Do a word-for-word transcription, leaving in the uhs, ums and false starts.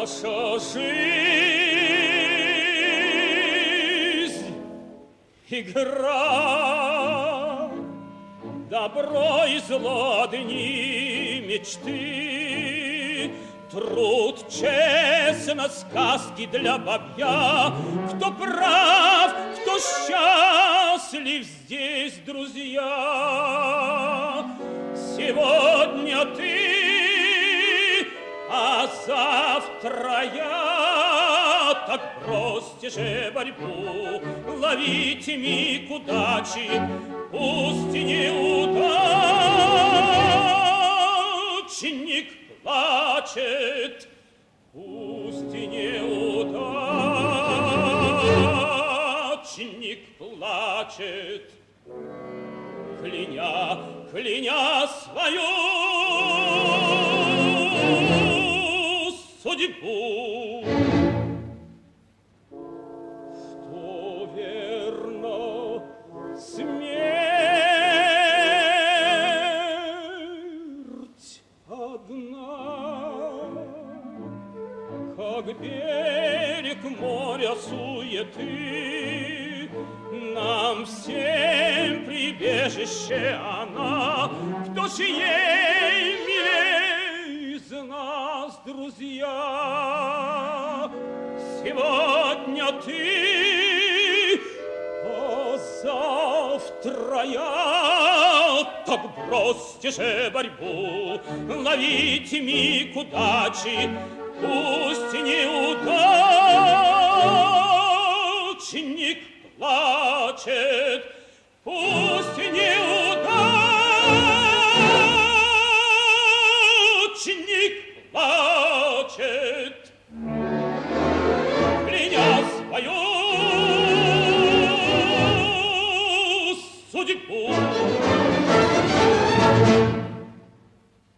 Наша жизнь — игра, добро и зло дни мечты, труд, честно, сказки для бабья. Кто прав, кто счастлив здесь, друзья? Сегодня ты, а завтра я. Так бросьте же борьбу, ловите миг удачи, пусть неудачник плачет, пусть неудачник плачет, кляня, кляня свою судьбу. Что верно, смерть одна, как берег моря суеты, нам всем прибежище она. Кто ж ей милей из нас, друзья? Сегодня ты, а завтра я. Так бросьте же борьбу, ловите миг удачи, пусть неудачник плачет, пусть неудачник плачет, кляня свою судьбу.